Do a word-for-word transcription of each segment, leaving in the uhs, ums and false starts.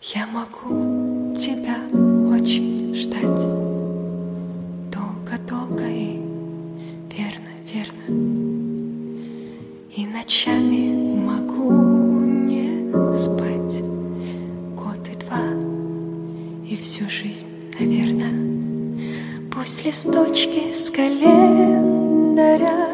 Я могу тебя очень ждать долго-долго и верно-верно, и ночами могу не спать год и два, и всю жизнь, наверное. Пусть листочки с календаря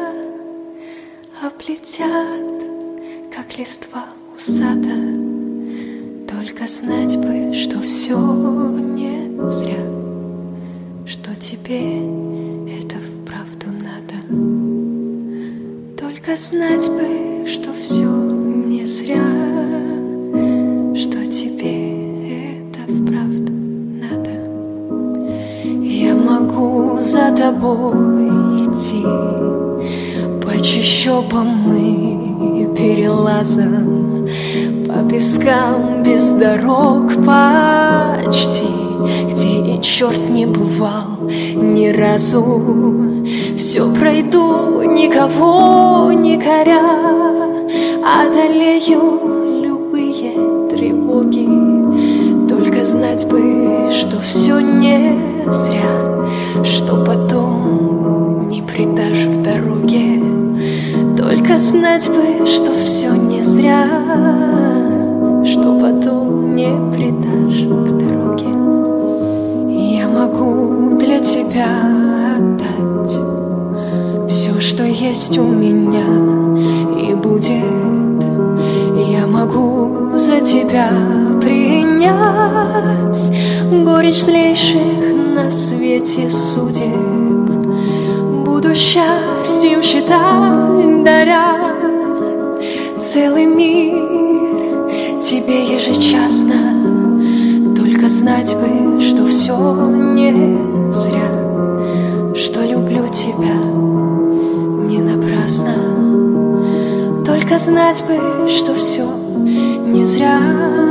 облетят, как листва у сада, только знать бы, что все не зря, что тебе это вправду надо. Только знать бы, что все не зря, что тебе это вправду надо. Я могу за тобой идти по чащобам и перелазам, по пескам без дорог почти, где и черт не бывал ни разу. Все пройду, никого не коря, одолею любые тревоги. Только знать бы, что все не зря, что потом не предашь в дороге. Только знать бы, что все не зря, что потом не предашь в дороге. Я могу для тебя отдать все, что есть у меня и будет. Я могу за тебя принять горечь злейших на свете судеб. Буду счастьем считать, даря целый мир тебе ежечасно. Только знать бы, что все не зря, что люблю тебя не напрасно. Только знать бы, что все не зря.